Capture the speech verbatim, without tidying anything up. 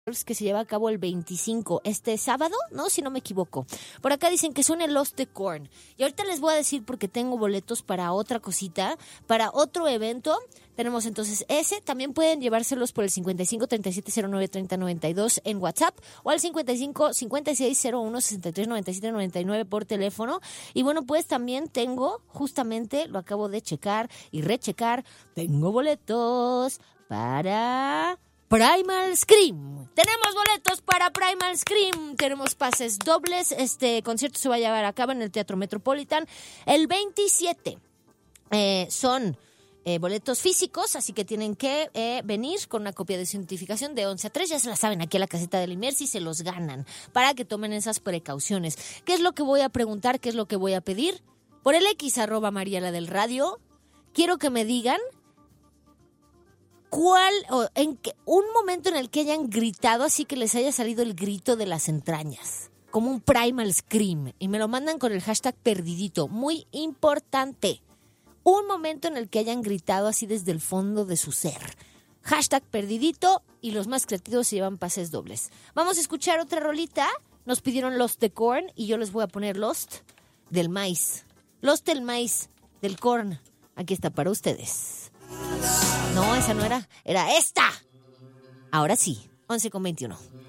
que se lleva a cabo el veinticinco, este sábado, ¿no? Si no me equivoco. Por acá dicen que suene Lost the Corn. Y ahorita les voy a decir porque tengo boletos para otra cosita, para otro evento. Tenemos entonces ese. También pueden llevárselos por el cincuenta y cinco, treinta y siete, cero nueve, treinta, noventa y dos en WhatsApp o al cincuenta y cinco, cincuenta y seis, cero uno, sesenta y tres, noventa y siete, noventa y nueve por teléfono. Y bueno, pues también tengo, justamente, lo acabo de checar y rechecar, tengo boletos para Primal Scream. Tenemos boletos para Primal Scream. Tenemos pases dobles. Este concierto se va a llevar a cabo en el Teatro Metropolitan el veintisiete. Eh, son eh, boletos físicos, así que tienen que eh, venir con una copia de su identificación de once a tres. Ya se la saben, aquí a la caseta del Imersi se los ganan para que tomen esas precauciones. ¿Qué es lo que voy a preguntar? ¿Qué es lo que voy a pedir? Por el X, arroba Mariela del Radio, quiero que me digan ¿cuál, o en qué, un momento en el que hayan gritado así que les haya salido el grito de las entrañas? Como un Primal Scream. Y me lo mandan con el hashtag perdidito. Muy importante. Un momento en el que hayan gritado así desde el fondo de su ser. Hashtag perdidito y los más creativos se llevan pases dobles. Vamos a escuchar otra rolita. Nos pidieron Lost the Corn y yo les voy a poner Lost del maíz. Lost del maíz, del corn. Aquí está para ustedes. No, esa no era. Era esta. Ahora sí, once con veintiuno.